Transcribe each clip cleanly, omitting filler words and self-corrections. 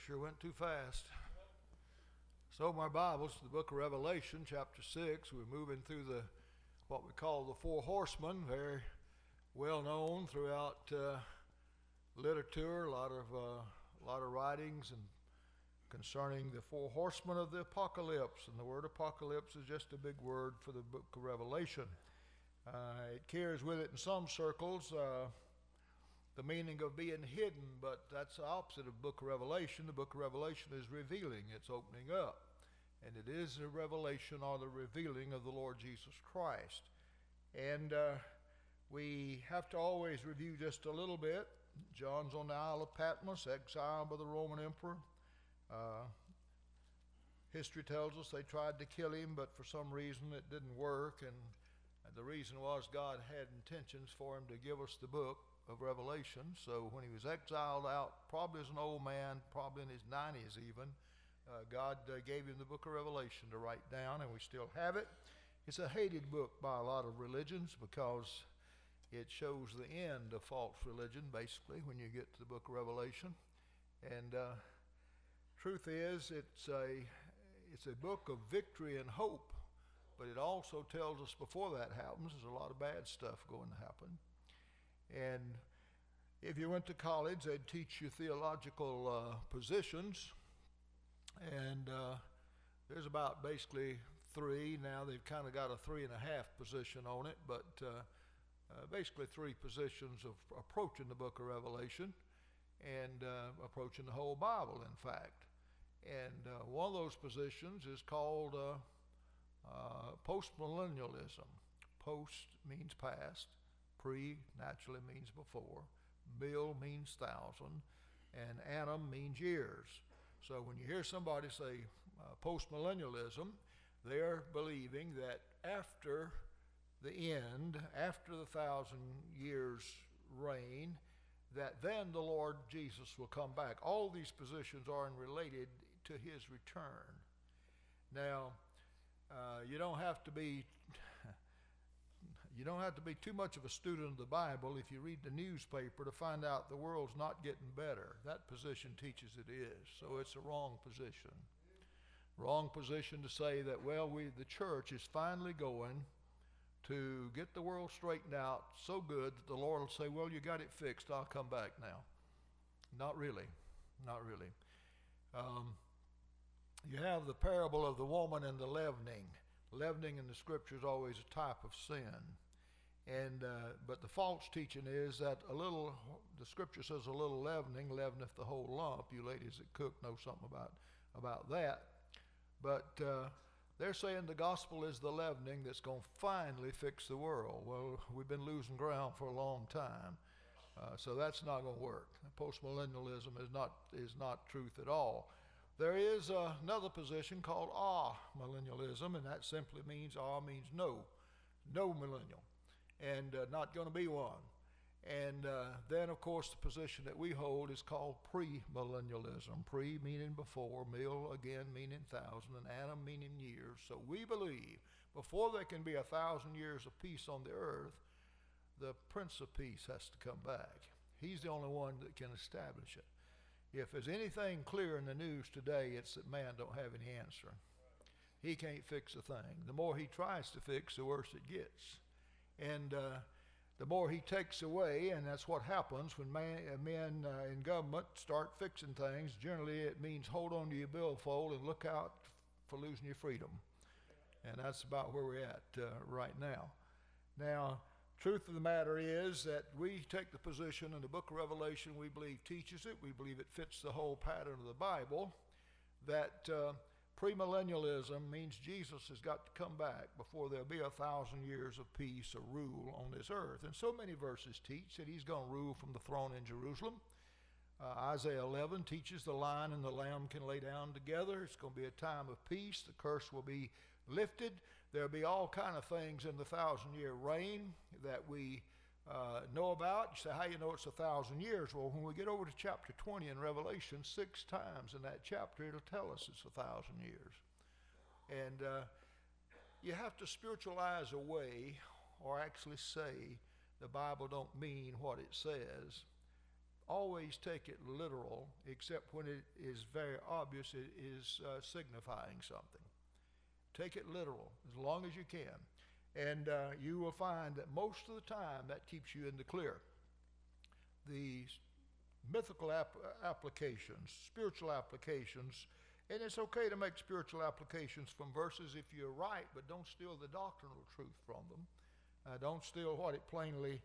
sure went too fast. So open our Bibles to the book of Revelation, chapter 6. We're moving through what we call the four horsemen, very well known throughout literature. A lot of writings and concerning the four horsemen of the apocalypse. And the word apocalypse is just a big word for the book of Revelation. It carries with it in some circles the meaning of being hidden, but that's the opposite of the book of Revelation. The book of Revelation is revealing, it's opening up. And it is a revelation or the revealing of the Lord Jesus Christ. And we have to always review just a little bit. John's on the Isle of Patmos, exiled by the Roman emperor. History tells us they tried to kill him, but for some reason it didn't work. And the reason was God had intentions for him to give us the book of Revelation. So when he was exiled out, probably as an old man, probably in his 90s even, God gave him the book of Revelation to write down, and we still have it. It's a hated book by a lot of religions because it shows the end of false religion, basically, when you get to the book of Revelation. And truth is, it's a book of victory and hope, but it also tells us before that happens, there's a lot of bad stuff going to happen. And if you went to college, they'd teach you theological positions, and there's about basically three. Now they've kind of got a 3.5 position on it, but basically three positions of approaching the book of Revelation and approaching the whole Bible, in fact. And one of those positions is called postmillennialism. Post means past. Pre naturally means before, mil means thousand, and annum means years. So when you hear somebody say postmillennialism, they're believing that after the end, after the 1,000 years reign, that then the Lord Jesus will come back. All these positions are related to his return. Now, you don't have to be too much of a student of the Bible if you read the newspaper to find out the world's not getting better. That position teaches it is. So it's a wrong position. Wrong position to say that, well, the church is finally going to get the world straightened out so good that the Lord will say, well, you got it fixed, I'll come back now. Not really. Not really. You have the parable of the woman and the leavening. Leavening in the scripture is always a type of sin. And but the false teaching is that the scripture says a little leavening leaveneth the whole lump. You ladies that cook know something about that. But they're saying the gospel is the leavening that's going to finally fix the world. Well, we've been losing ground for a long time. So that's not going to work. Postmillennialism is not truth at all. There is another position called millennialism, and that simply means means no millennial, and not going to be one. And then, of course, the position that we hold is called premillennialism. Pre meaning before, mil again meaning thousand, and annum meaning years. So we believe before there can be 1,000 years of peace on the earth, the Prince of Peace has to come back. He's the only one that can establish it. If there's anything clear in the news today, it's that man don't have any answer. He can't fix a thing. The more he tries to fix, the worse it gets. And the more he takes away, and that's what happens when men in government start fixing things. Generally, it means hold on to your billfold and look out for losing your freedom. And that's about where we're at right now. Now, truth of the matter is that we take the position in the book of Revelation we believe teaches it. We believe it fits the whole pattern of the Bible, that premillennialism means Jesus has got to come back before there'll be 1,000 years of peace or rule on this earth. And so many verses teach that he's going to rule from the throne in Jerusalem. Isaiah 11 teaches the lion and the lamb can lay down together. It's going to be a time of peace. The curse will be lifted. There'll be all kind of things in the 1,000-year reign that we know about. You say, how you know it's 1,000 years? Well, when we get over to chapter 20 in Revelation, 6 times in that chapter, it'll tell us it's 1,000 years. And you have to spiritualize away or actually say the Bible don't mean what it says always take it literal, except when it is very obvious it is signifying something. Take it literal as long as you can. And you will find that most of the time that keeps you in the clear. The mythical applications, spiritual applications, and it's okay to make spiritual applications from verses if you're right, but don't steal the doctrinal truth from them. Don't steal what it plainly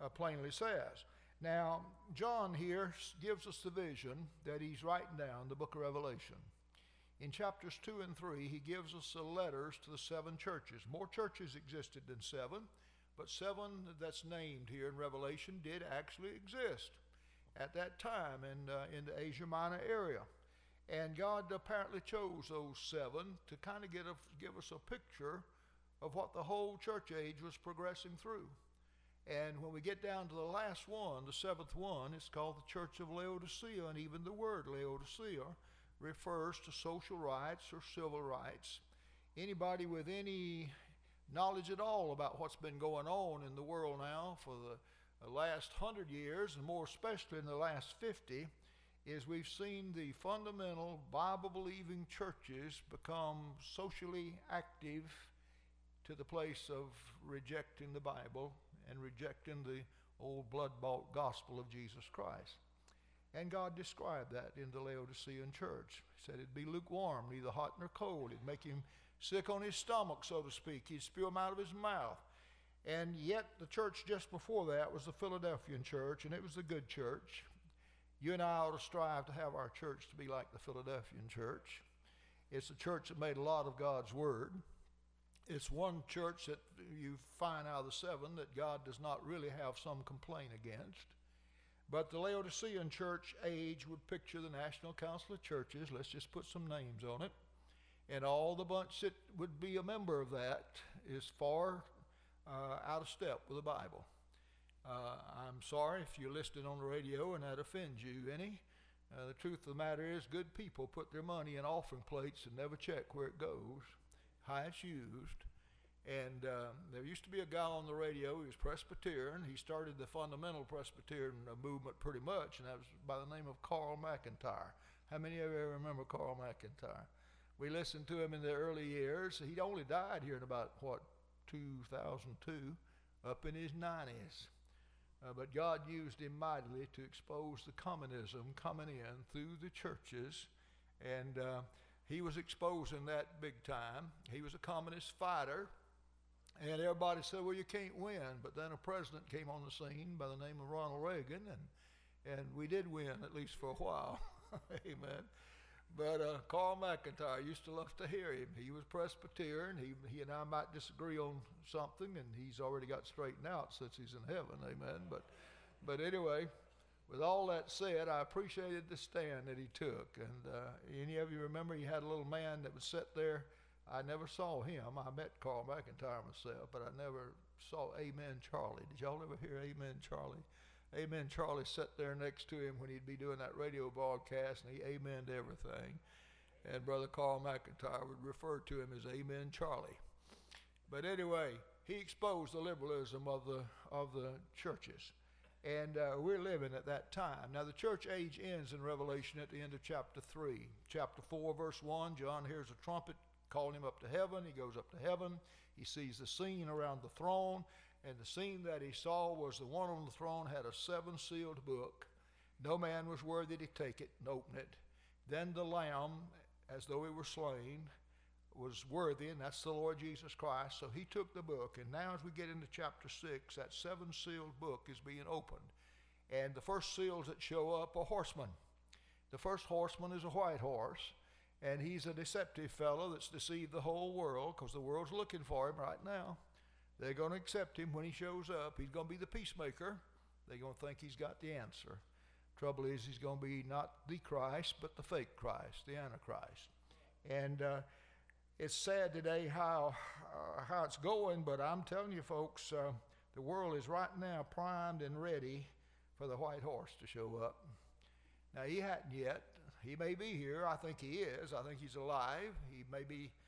says. Now, John here gives us the vision that he's writing down, the book of Revelation. In chapters 2 and 3, he gives us the letters to the 7 churches. More churches existed than 7, but 7 that's named here in Revelation did actually exist at that time in the Asia Minor area. And God apparently chose those 7 to kind of give us a picture of what the whole church age was progressing through. And when we get down to the last one, the 7th one, it's called the Church of Laodicea, and even the word Laodicea refers to social rights or civil rights. Anybody with any knowledge at all about what's been going on in the world now for the last 100 years, and more especially in the last 50, is we've seen the fundamental Bible-believing churches become socially active to the place of rejecting the Bible and rejecting the old blood-bought gospel of Jesus Christ. And God described that in the Laodicean church. He said it'd be lukewarm, neither hot nor cold. It'd make him sick on his stomach, so to speak. He'd spew them out of his mouth. And yet the church just before that was the Philadelphian church, and it was the good church. You and I ought to strive to have our church to be like the Philadelphian church. It's a church that made a lot of God's word. It's one church that you find out of the 7 that God does not really have some complaint against. But the Laodicean church age would picture the National Council of Churches. Let's just put some names on it. And all the bunch that would be a member of that is far out of step with the Bible. I'm sorry if you're listening on the radio and that offends you any. The truth of the matter is good people put their money in offering plates and never check where it goes, how it's used. And there used to be a guy on the radio, he was Presbyterian. He started the fundamental Presbyterian movement pretty much, and that was by the name of Carl McIntyre. How many of you remember Carl McIntyre? We listened to him in the early years. He only died here in about, 2002, up in his 90s. But God used him mightily to expose the communism coming in through the churches, and he was exposing that big time. He was a communist fighter, and everybody said, well, you can't win. But then a president came on the scene by the name of Ronald Reagan, and we did win, at least for a while. Amen. But Carl McIntyre used to love to hear him. He was Presbyterian. He and I might disagree on something, and he's already got straightened out since he's in heaven. Amen. But anyway, with all that said, I appreciated the stand that he took. And any of you remember he had a little man that would sit there. I never saw him. I met Carl McIntyre myself, but I never saw Amen Charlie. Did y'all ever hear Amen Charlie? Amen Charlie sat there next to him when he'd be doing that radio broadcast, and he amened everything. And Brother Carl McIntyre would refer to him as Amen Charlie. But anyway, he exposed the liberalism of the churches. And we're living at that time. Now, the church age ends in Revelation at the end of chapter 3. Chapter 4, verse 1, John hears a trumpet calling him up to heaven. He goes up to heaven. He sees the scene around the throne. And the scene that he saw was the one on the throne had a 7-sealed book. No man was worthy to take it and open it. Then the Lamb, as though he were slain, was worthy, and that's the Lord Jesus Christ. So he took the book, and now as we get into chapter 6, that 7-sealed book is being opened. And the first seals that show up are horsemen. The first horseman is a white horse, and he's a deceptive fellow that's deceived the whole world, because the world's looking for him right now. They're going to accept him when he shows up. He's going to be the peacemaker. They're going to think he's got the answer. Trouble is, he's going to be not the Christ, but the fake Christ, the Antichrist. And it's sad today how it's going, but I'm telling you folks, the world is right now primed and ready for the white horse to show up. Now, he hadn't yet. He may be here. I think he is. I think he's alive. He may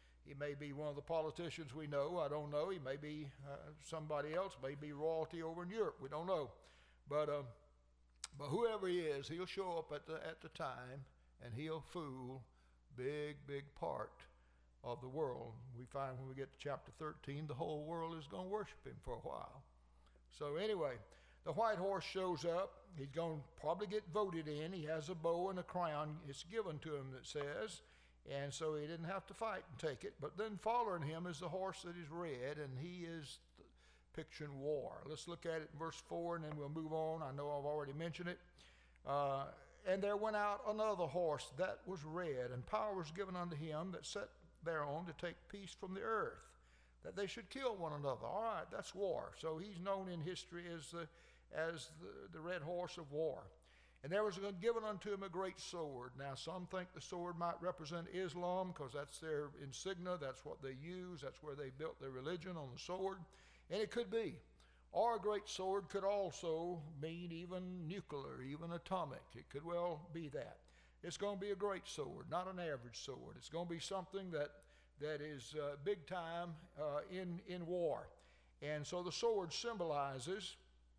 be one of the politicians we know. I don't know. He may be somebody else. Maybe royalty over in Europe. We don't know. But But whoever he is, he'll show up at the time, and he'll fool big part of the world. We find when we get to chapter 13, the whole world is going to worship him for a while. So anyway, the white horse shows up. He's going to probably get voted in. He has a bow and a crown. It's given to him, that says. And so he didn't have to fight and take it. But then following him is the horse that is red, and he is picturing war. Let's look at it in verse 4, and then we'll move on. I know I've already mentioned it. And there went out another horse that was red, and power was given unto him that sat thereon to take peace from the earth, that they should kill one another. All right, that's war. So he's known in history as the red horse of war. And there was given unto him a great sword. Now some think the sword might represent Islam, because that's their insignia, that's what they use, that's where they built their religion, on the sword. And it could be. Or a great sword could also mean even nuclear, even atomic. It could well be that. It's going to be a great sword, not an average sword. It's going to be something that is big time in war. And so the sword symbolizes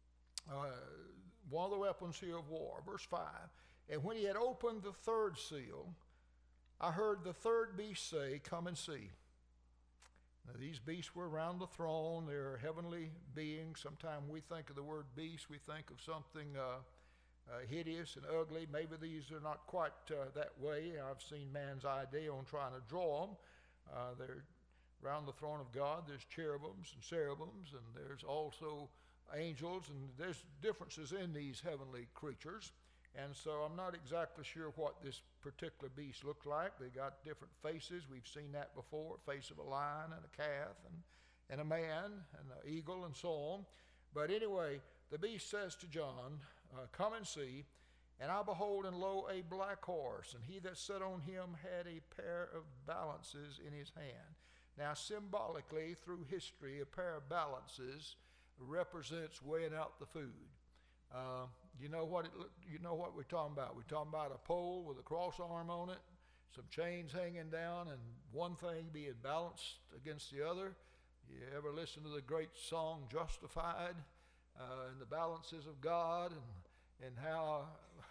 one of the weapons here of war. Verse 5, and when he had opened the third seal, I heard the third beast say, come and see. Now, these beasts were around the throne. They're heavenly beings. Sometimes we think of the word beast, we think of something hideous and ugly. Maybe these are not quite that way. I've seen man's idea on trying to draw them. They're around the throne of God. There's cherubims and cherubims, and there's also angels, and there's differences in these heavenly creatures. And so I'm not exactly sure what this particular beast looked like. They got different faces. We've seen that before, face of a lion and a calf and a man and an eagle and so on. But anyway, the beast says to John, come and see. And I behold, and lo, a black horse, and he that sat on him had a pair of balances in his hand. Now, symbolically, through history, a pair of balances represents weighing out the food. You know what we're talking about. We're talking about a pole with a cross arm on it, some chains hanging down, and one thing being balanced against the other. You ever listen to the great song Justified, and the balances of God, and how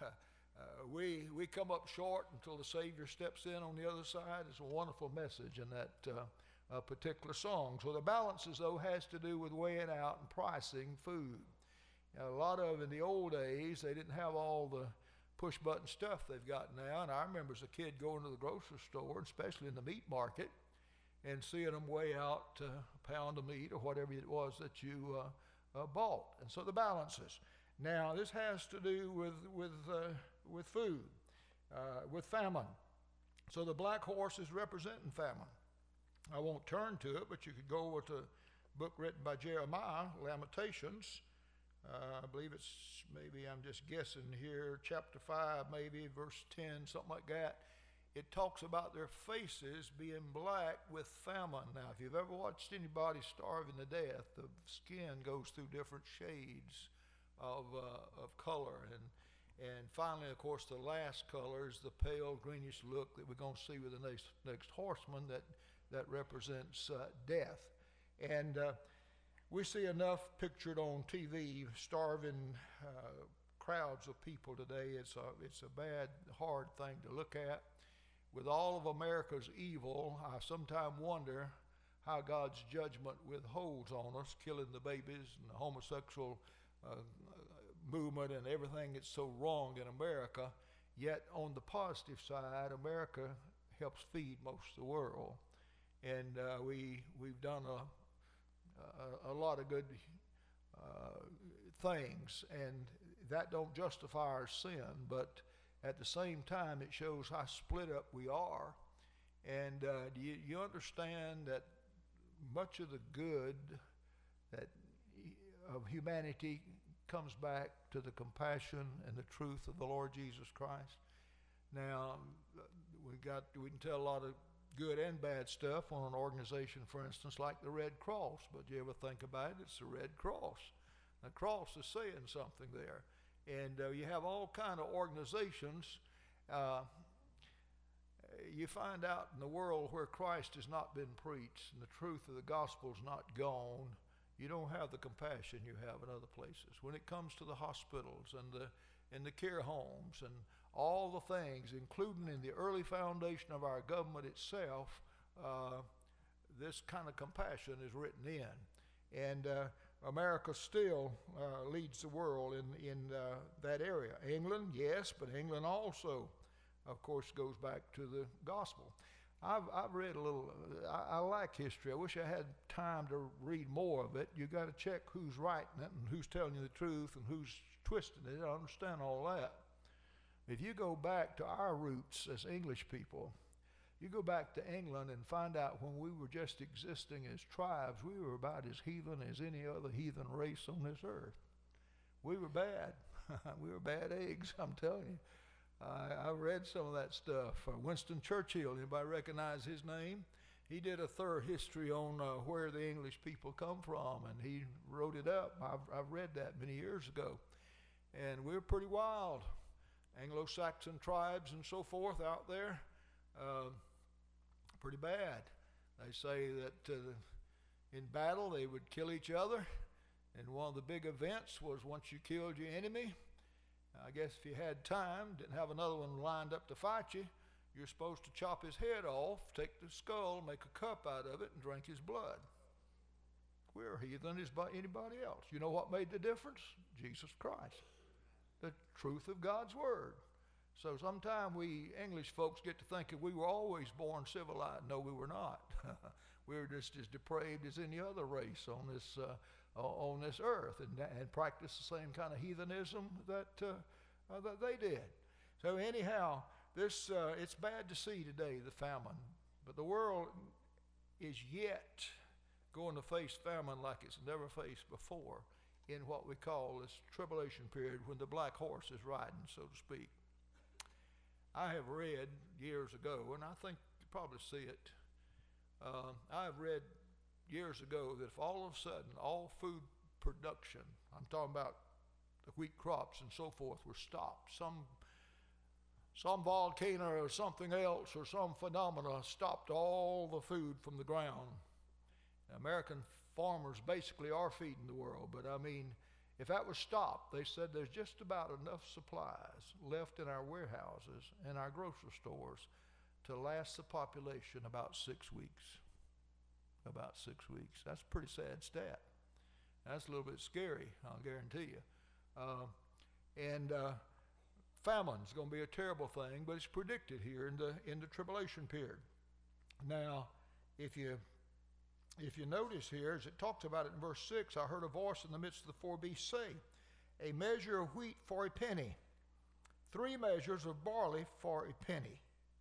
we come up short until the Savior steps in on the other side? It's a wonderful message in that particular song. So the balances, though, has to do with weighing out and pricing food. Now, a lot of, in the old days, they didn't have all the push-button stuff they've got now. And I remember as a kid going to the grocery store, especially in the meat market, and seeing them weigh out a pound of meat or whatever it was that you bought. And so the balances. Now, this has to do with food, with famine. So the black horse is representing famine. I won't turn to it, but you could go with a book written by Jeremiah, Lamentations. I believe it's, maybe I'm just guessing here, chapter 5, maybe verse 10, something like that. It talks about their faces being black with famine. Now, if you've ever watched anybody starving to death, the skin goes through different shades of color. And finally, of course, the last color is the pale greenish look that we're going to see with the next horseman that represents death. And we see enough pictured on TV, starving crowds of people today. It's a bad, hard thing to look at. With all of America's evil, I sometimes wonder how God's judgment withholds on us, killing the babies and the homosexual movement and everything that's so wrong in America. Yet on the positive side, America helps feed most of the world. And we've done a lot of good things, and that don't justify our sin, but at the same time it shows how split up we are. And do you understand that much of the good of humanity comes back to the compassion and the truth of the Lord Jesus Christ? Now, we can tell a lot of good and bad stuff on an organization, for instance, like the Red Cross. But you ever think about it? It's the Red Cross. The cross is saying something there. And you have all kind of organizations. You find out in the world where Christ has not been preached and the truth of the gospel is not gone, you don't have the compassion you have in other places. When it comes to the hospitals and in the care homes and all the things, including in the early foundation of our government itself, this kind of compassion is written in. And America still leads the world in that area. England, yes, but England also, of course, goes back to the gospel. I've read a little. I like history. I wish I had time to read more of it. You got to check who's writing it and who's telling you the truth and who's twisting it. I understand all that. If you go back to our roots as English people, you go back to England and find out when we were just existing as tribes, we were about as heathen as any other heathen race on this earth. We were bad. We were bad eggs, I'm telling you. I read some of that stuff. Winston Churchill, anybody recognize his name? He did a thorough history on where the English people come from, and he wrote it up. I've read that many years ago. And we're pretty wild. Anglo-Saxon tribes and so forth out there, pretty bad. They say that in battle they would kill each other, and one of the big events was once you killed your enemy, I guess if you had time, didn't have another one lined up to fight you, you're supposed to chop his head off, take the skull, make a cup out of it, and drink his blood. We're heathen as anybody else. You know what made the difference? Jesus Christ. The truth of God's Word. So sometimes we English folks get to thinking we were always born civilized. No, we were not. We were just as depraved as any other race on this earth, and practiced the same kind of heathenism that they did. So anyhow, this it's bad to see today, the famine, but the world is yet going to face famine like it's never faced before in what we call this tribulation period, when the black horse is riding, so to speak. I have read years ago, and I think you probably see it, I have read years ago that if all of a sudden all food production, I'm talking about the wheat crops and so forth, were stopped, some volcano or something else or some phenomena stopped all the food from the ground. American farmers basically are feeding the world, but I mean, if that was stopped, they said there's just about enough supplies left in our warehouses and our grocery stores to last the population about 6 weeks. About 6 weeks. That's a pretty sad stat. That's a little bit scary, I'll guarantee you. Famine's going to be a terrible thing, but it's predicted here in the tribulation period. Now, if you notice here, as it talks about it in verse 6, I heard a voice in the midst of the four beasts say, a measure of wheat for a penny, 3 measures of barley for a penny.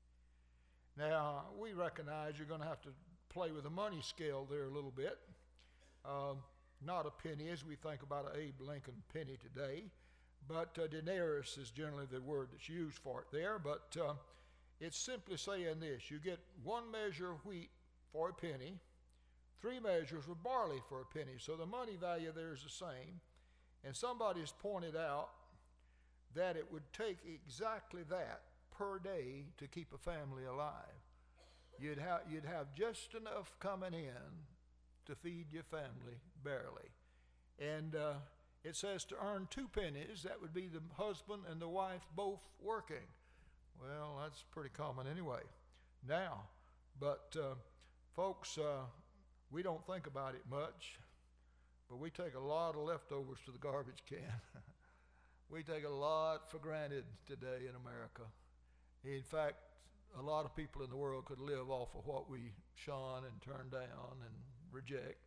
Now, we recognize you're going to have to play with the money scale there a little bit. Not a penny as we think about an Abe Lincoln penny today, but denarius is generally the word that's used for it there. But it's simply saying this: you get 1 measure of wheat for a penny, 3 measures of barley for a penny. So the money value there is the same. And somebody's pointed out that it would take exactly that per day to keep a family alive. You'd have just enough coming in to feed your family barely. And it says to earn 2 pennies, that would be the husband and the wife both working. Well, that's pretty common anyway now. But folks, we don't think about it much, but we take a lot of leftovers to the garbage can. We take a lot for granted today in America. In fact, a lot of people in the world could live off of what we shun and turn down and reject.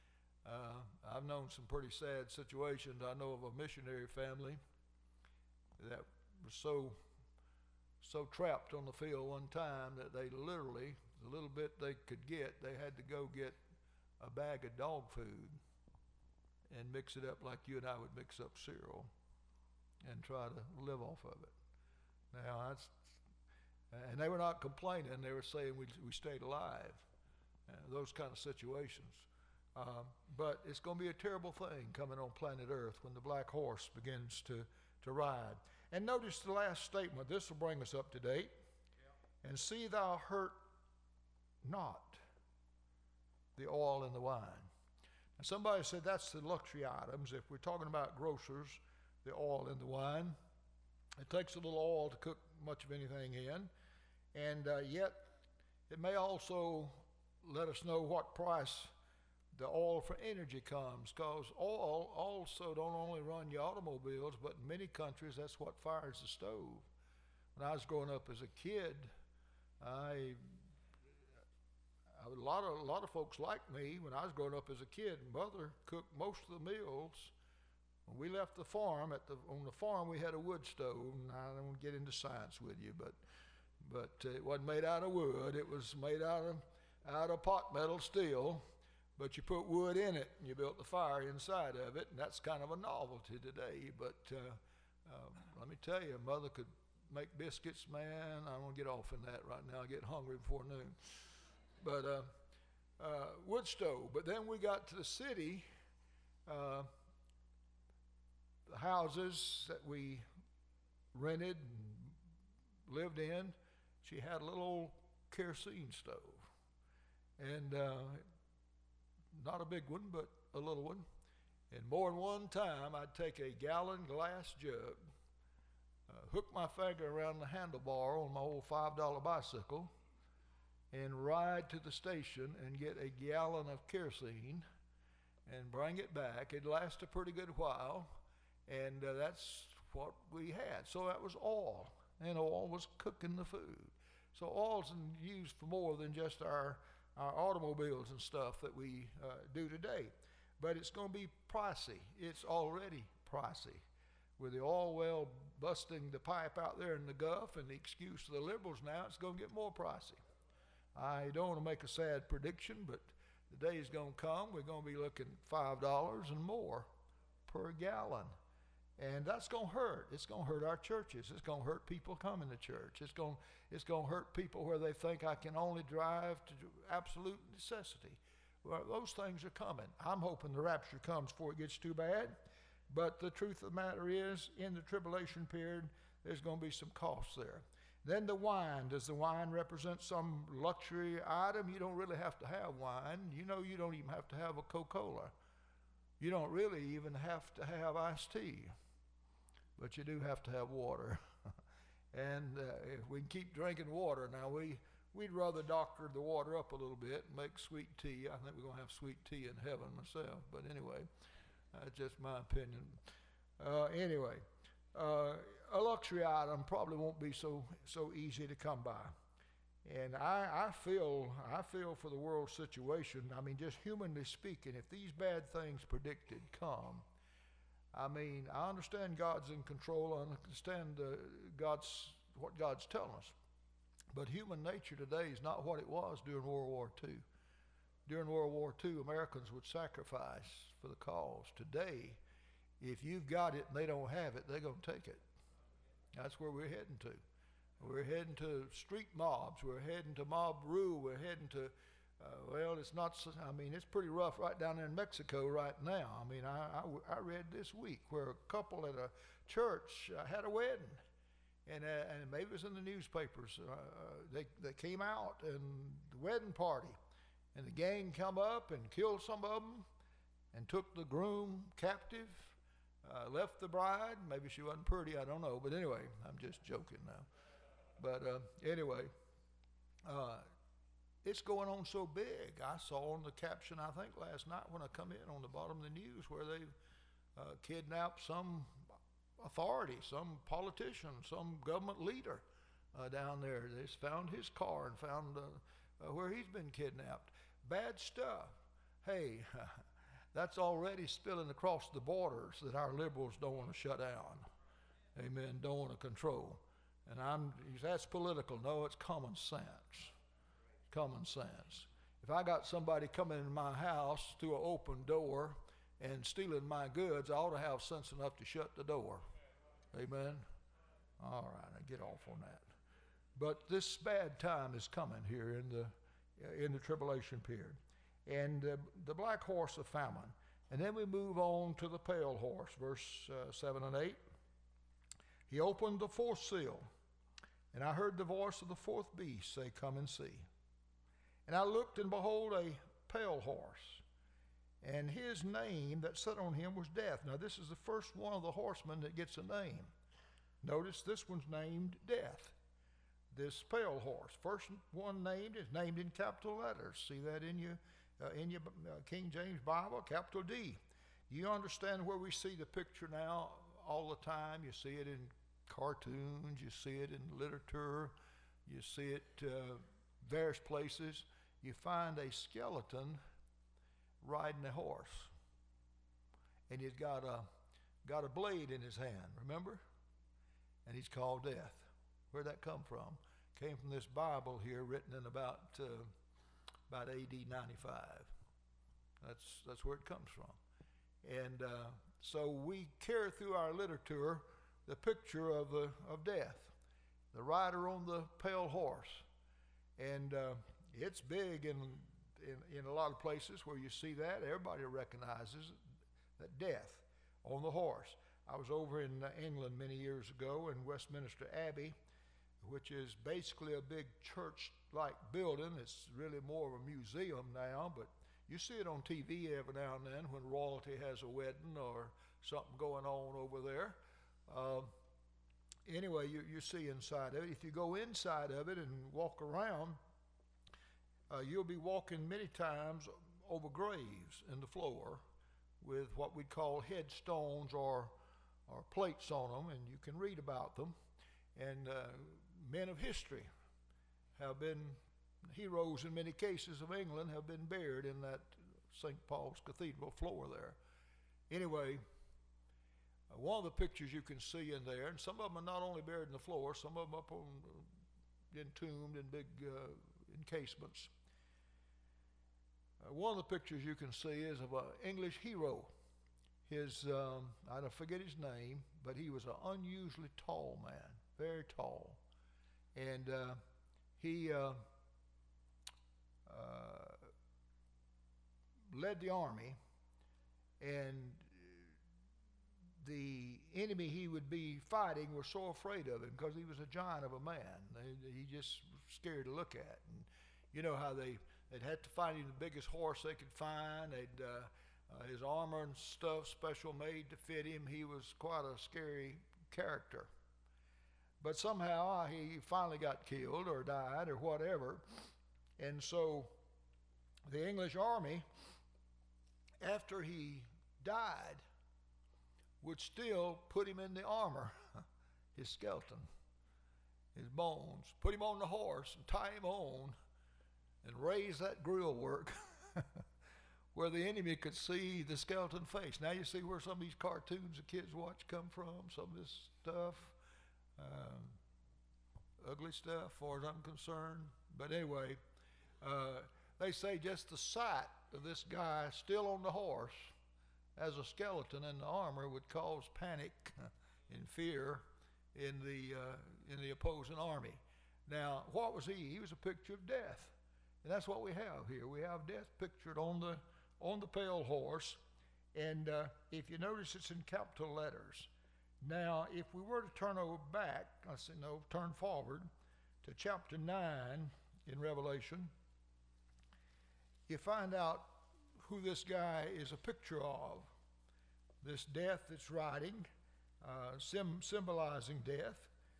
I've known some pretty sad situations. I know of a missionary family that was so trapped on the field one time that they literally, the little bit they could get, they had to go get a bag of dog food and mix it up like you and I would mix up cereal and try to live off of it. Now, and they were not complaining. They were saying we stayed alive. Those kind of situations. But it's going to be a terrible thing coming on planet Earth when the black horse begins to ride. And notice the last statement. This will bring us up to date. Yeah. And see thou hurt not the oil and the wine. Now somebody said that's the luxury items. If we're talking about grocers, the oil and the wine. It takes a little oil to cook much of anything in, and yet it may also let us know what price the oil for energy comes, because oil also don't only run your automobiles, but in many countries that's what fires the stove. When I was growing up as a kid, a lot of folks like me. When I was growing up as a kid, Mother cooked most of the meals. When we left the farm, on the farm we had a wood stove, and I don't want to get into science with you, but it wasn't made out of wood. It was made out of pot metal steel. But you put wood in it, and you built the fire inside of it, and that's kind of a novelty today. But let me tell you, Mother could make biscuits, man. I don't want to get off in that right now. I get hungry before noon. But wood stove. But then we got to the city, the houses that we rented and lived in, she had a little old kerosene stove. And not a big one, but a little one. And more than one time, I'd take a gallon glass jug, hook my finger around the handlebar on my old $5 bicycle, and ride to the station and get a gallon of kerosene and bring it back. It'd last a pretty good while, and that's what we had. So that was oil, and oil was cooking the food. So oil's used for more than just our automobiles and stuff that we do today. But it's going to be pricey. It's already pricey. With the oil well busting the pipe out there in the Gulf, and the excuse of the liberals now, it's going to get more pricey. I don't want to make a sad prediction, but the day is going to come, we're going to be looking $5 and more per gallon. And that's going to hurt. It's going to hurt our churches. It's going to hurt people coming to church. It's going to hurt people where they think I can only drive to absolute necessity. Well, those things are coming. I'm hoping the rapture comes before it gets too bad. But the truth of the matter is, in the tribulation period, there's going to be some costs there. Then the wine. Does the wine represent some luxury item? You don't really have to have wine. You know, you don't even have to have a Coca-Cola. You don't really even have to have iced tea. But you do have to have water. And if we can keep drinking water, now we'd rather doctor the water up a little bit and make sweet tea. I think we're going to have sweet tea in heaven myself. But anyway, that's just my opinion. A luxury item probably won't be so easy to come by. And I feel for the world situation. I mean, just humanly speaking, if these bad things predicted come, I mean, I understand God's in control. I understand what God's telling us. But human nature today is not what it was during World War II. During World War II, Americans would sacrifice for the cause. Today, if you've got it and they don't have it, they're going to take it. That's where we're heading to. We're heading to street mobs. We're heading to mob rule. We're heading to, it's pretty rough right down there in Mexico right now. I mean, I read this week where a couple at a church had a wedding. And maybe it was in the newspapers. They came out and the wedding party. And the gang come up and killed some of them and took the groom captive, left the bride. Maybe she wasn't pretty, I don't know. But anyway, I'm just joking now. But anyway, it's going on so big. I saw on the caption, I think last night when I come in on the bottom of the news, where they've kidnapped some authority, some politician, some government leader down there. They just found his car and found where he's been kidnapped. Bad stuff. Hey, that's already spilling across the borders that our liberals don't want to shut down. Amen. Don't want to control. And that's political. No, it's common sense. Common sense. If I got somebody coming in my house through an open door and stealing my goods, I ought to have sense enough to shut the door. Amen. All right, I get off on that. But this bad time is coming here in the tribulation period. And the black horse of famine. And then we move on to the pale horse, verse 7 and 8. He opened the fourth seal, and I heard the voice of the fourth beast say, "Come and see." And I looked, and behold, a pale horse. And his name that sat on him was Death. Now, this is the first one of the horsemen that gets a name. Notice this one's named Death. This pale horse, first one named, is named in capital letters. See that in your King James Bible, capital D. You understand where we see the picture now all the time? You see it in cartoons, you see it in literature, you see it various places. You find a skeleton riding a horse, and he's got a blade in his hand, remember? And he's called Death. Where'd that come from? Came from this Bible here, written in about AD 95. That's where it comes from. And so we carry through our literature the picture of Death, the rider on the pale horse, and it's big in a lot of places where you see that. Everybody recognizes that Death on the horse. I was over in England many years ago in Westminster Abbey, which is basically a big church-like building. It's really more of a museum now, but you see it on TV every now and then when royalty has a wedding or something going on over there. Anyway, you see inside of it. If you go inside of it and walk around, you'll be walking many times over graves in the floor with what we call headstones or plates on them, and you can read about them. And men of history have been heroes in many cases of England, have been buried in that St. Paul's Cathedral floor there. Anyway, one of the pictures you can see in there, and some of them are not only buried in the floor, some of them up on entombed in big encasements. One of the pictures you can see is of an English hero. His, I don't forget his name, but he was an unusually tall man, very tall. And he led the army, and the enemy he would be fighting were so afraid of him because he was a giant of a man. He just was scary to look at. And you know how they'd had to find him the biggest horse they could find. His armor and stuff special made to fit him. He was quite a scary character. But somehow he finally got killed or died or whatever. And so the English army, after he died, would still put him in the armor, his skeleton, his bones, put him on the horse and tie him on and raise that grill work where the enemy could see the skeleton face. Now you see where some of these cartoons the kids watch come from, some of this stuff, ugly stuff, as far as I'm concerned. But anyway, they say just the sight of this guy still on the horse as a skeleton in the armor would cause panic and fear in the opposing army. Now, what was he? He was a picture of death. And that's what we have here. We have death pictured on the pale horse. And if you notice, it's in capital letters. Now, if we were to turn turn forward to chapter 9 in Revelation, you find out who this guy is a picture of. This death that's riding, symbolizing death,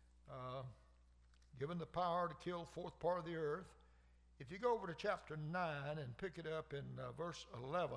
given the power to kill fourth part of the earth. If you go over to chapter 9 and pick it up in verse 11,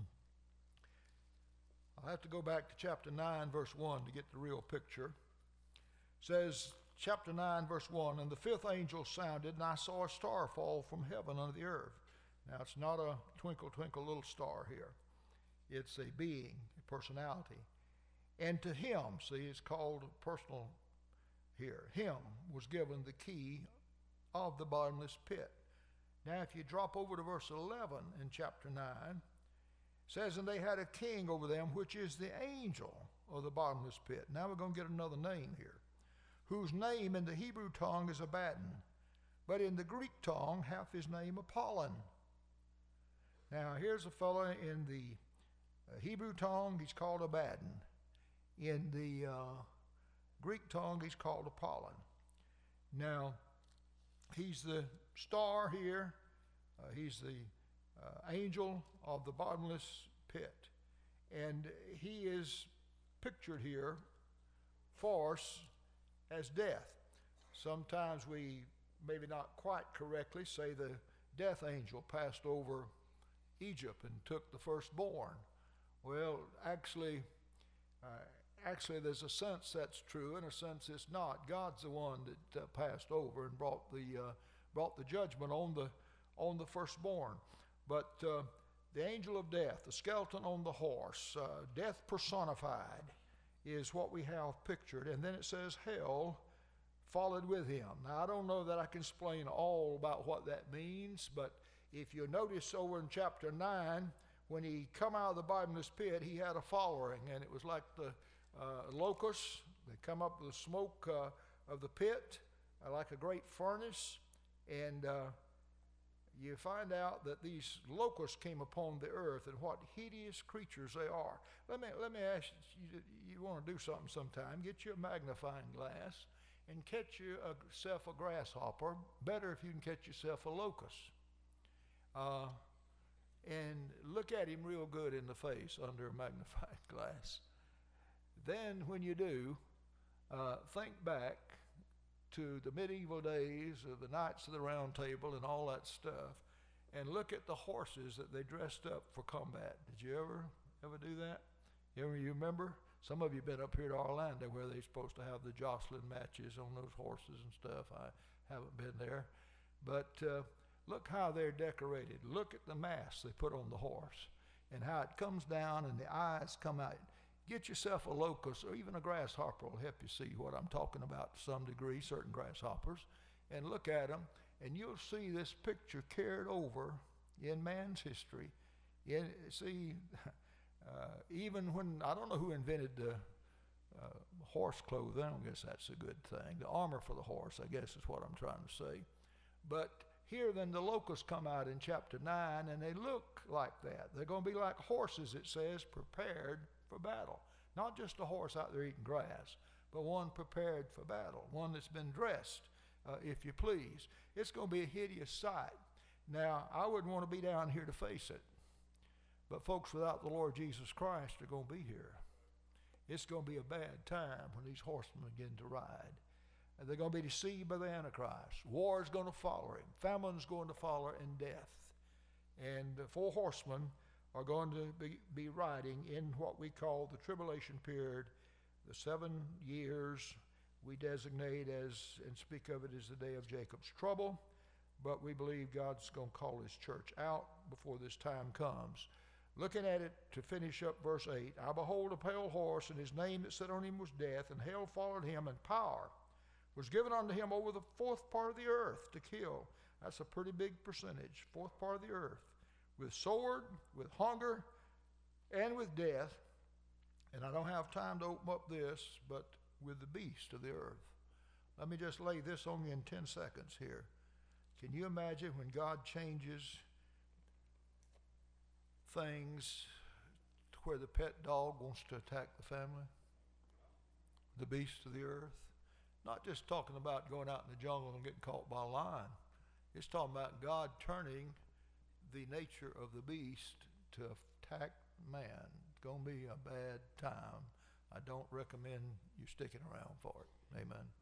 I'll have to go back to chapter 9, verse 1 to get the real picture. It says, chapter 9, verse 1, "And the fifth angel sounded, and I saw a star fall from heaven unto the earth." Now, it's not a twinkle, twinkle, little star here. It's a being, a personality. "And to him," see, it's called personal here, "him was given the key of the bottomless pit." Now, if you drop over to verse 11 in chapter 9, it says, "And they had a king over them, which is the angel of the bottomless pit." Now we're going to get another name here. "Whose name in the Hebrew tongue is Abaddon, but in the Greek tongue hath his name Apollyon." Now, here's a fellow in the Hebrew tongue, he's called Abaddon. In the Greek tongue, he's called Apollyon. Now, he's the star here. He's the angel of the bottomless pit. And he is pictured here for us as death. Sometimes we, maybe not quite correctly, say the death angel passed over Egypt and took the firstborn. Well, actually, there's a sense that's true, and a sense it's not. God's the one that passed over and brought the judgment on the firstborn. But the angel of death, the skeleton on the horse, death personified, is what we have pictured. And then it says hell followed with him. Now, I don't know that I can explain all about what that means, but if you notice over in chapter 9, when he come out of the bottomless pit, he had a following, and it was like the locusts. They come up with the smoke of the pit, like a great furnace, and you find out that these locusts came upon the earth, and what hideous creatures they are. Let me ask you, you want to do something sometime, get you a magnifying glass and catch yourself a grasshopper. Better if you can catch yourself a locust. And look at him real good in the face under a magnifying glass. Then when you do, think back to the medieval days of the Knights of the Round Table and all that stuff, and look at the horses that they dressed up for combat. Did you ever do that? You remember? Some of you have been up here to Orlando where they're supposed to have the jostling matches on those horses and stuff. I haven't been there. But look how they're decorated. Look at the mask they put on the horse and how it comes down and the eyes come out. Get yourself a locust or even a grasshopper will help you see what I'm talking about to some degree, certain grasshoppers, and look at them, and you'll see this picture carried over in man's history. Even when, I don't know who invented the horse clothing, I don't guess that's a good thing. The armor for the horse, I guess is what I'm trying to say. But here then the locusts come out in chapter 9, and they look like that. They're going to be like horses, it says, prepared for battle. Not just a horse out there eating grass, but one prepared for battle, one that's been dressed, if you please. It's going to be a hideous sight. Now, I wouldn't want to be down here to face it, but folks without the Lord Jesus Christ are going to be here. It's going to be a bad time when these horsemen begin to ride. And they're going to be deceived by the Antichrist. War is going to follow him. Famine is going to follow, and death. And the 4 horsemen are going to be riding in what we call the tribulation period, the 7 years we designate as and speak of it as the day of Jacob's trouble, but we believe God's going to call his church out before this time comes. Looking at it to finish up verse 8, I behold a pale horse, and his name that sat on him was Death, and hell followed him, and power was given unto him over the 4th part of the earth to kill. That's a pretty big percentage, 4th part of the earth. With sword, with hunger, and with death. And I don't have time to open up this, but with the beast of the earth. Let me just lay this on you in 10 seconds here. Can you imagine when God changes things to where the pet dog wants to attack the family? The beast of the earth? Not just talking about going out in the jungle and getting caught by a lion. It's talking about God turning the nature of the beast to attack man. It's going to be a bad time. I don't recommend you sticking around for it. Amen.